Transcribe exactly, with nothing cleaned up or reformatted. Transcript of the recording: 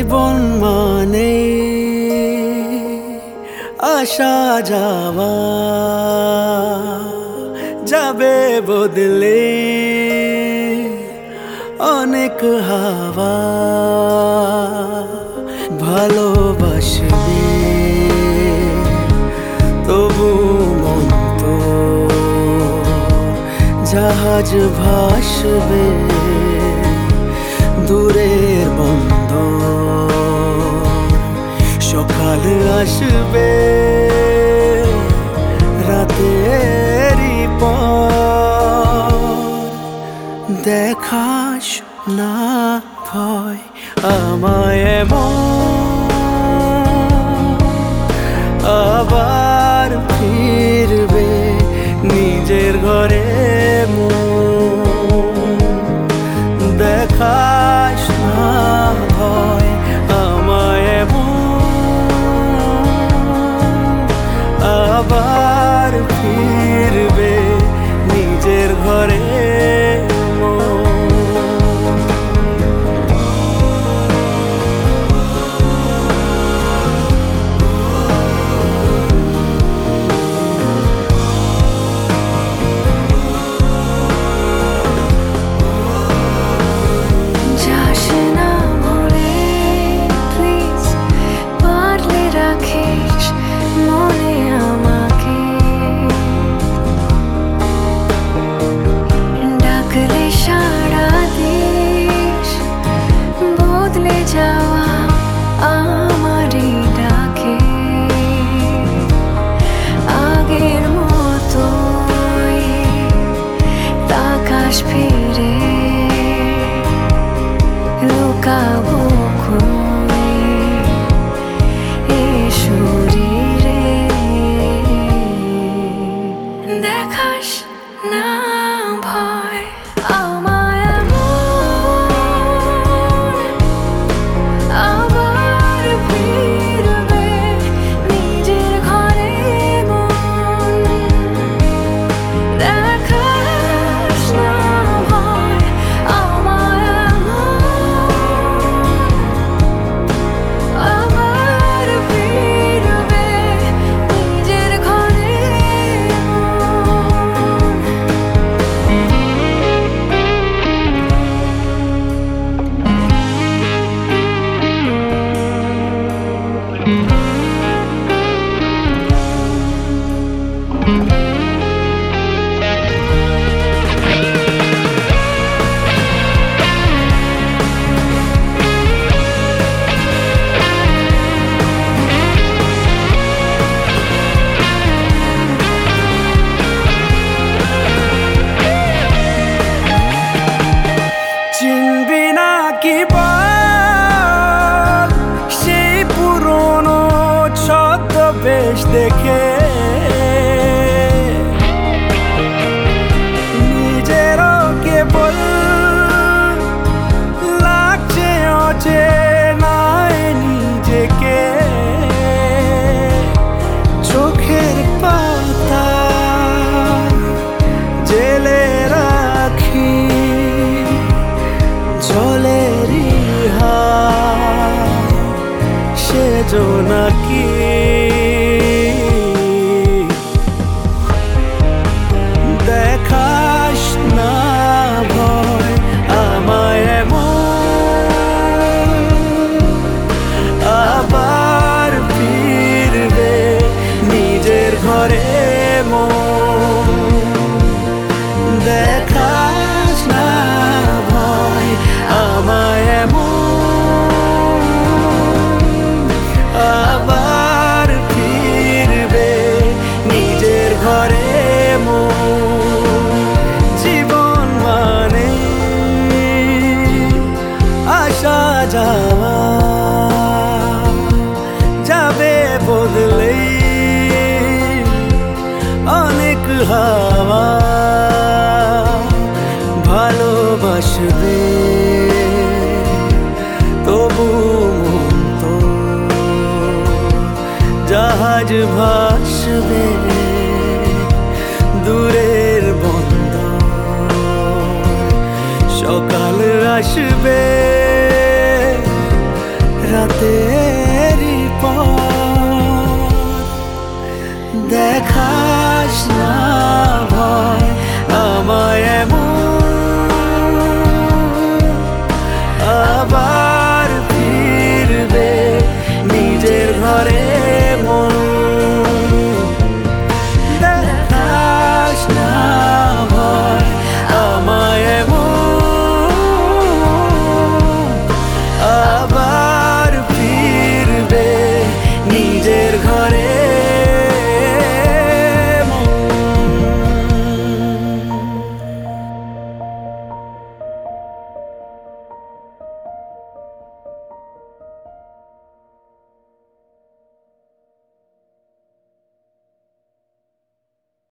জীবন মানে আসা যাওয়া, যাবে বদলে অনেক হাওয়া। ভালোবাসবে তবু মন তো জাহাজ ভাসবে দূরের বন্দর। সকাল আসবে রাতেরই পর, দেখাস না ভয় আমায় এমন, আবার ফিরবে নিজের ঘরে মন। দেখাস না ভয় আমায় এমন, আবার ফিরবে নিজের ঘরে মন। ফিরে লুকাবো এ শরীরে, দেখাস না ভয় আমায় এমন, আবার ফিরবে নিজের ঘরে মন। দেখাস না ভয় আমায় এমন, আবার ফিরবে নিজের ঘরে চিনবি না কি বল সেই পুরনো ছদ্মবেশ দেখে, নিজেরও কেবল লাগছে অচেনায় নিজেকে। চোখের পাতা জেলে রাখি জলেরই হায় সেজো নাকি। দেখাস না ভয় আমায় এমন, আবার ফিরবে নিজের ঘরে মন। দেখাস না ভয় আমায় এমন, আবার ফিরবে নিজের ঘরে মন। জীবন মানে আসা যাওয়া, যাবে বদলে অনেক হাওয়া। ভালোবাসবে তবু মন তো জাহাজ ভাসবে দূরের বন্দর। সকাল আসবে রাত দেখাস না